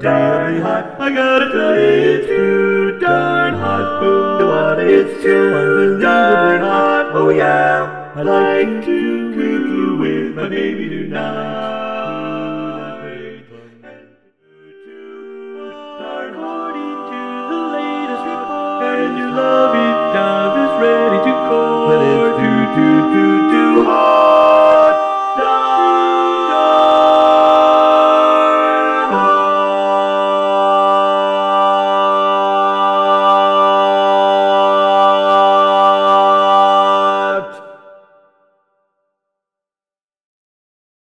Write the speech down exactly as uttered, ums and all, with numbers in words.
really hot. I gotta tell you, it's too darn hot. Boom, the water is too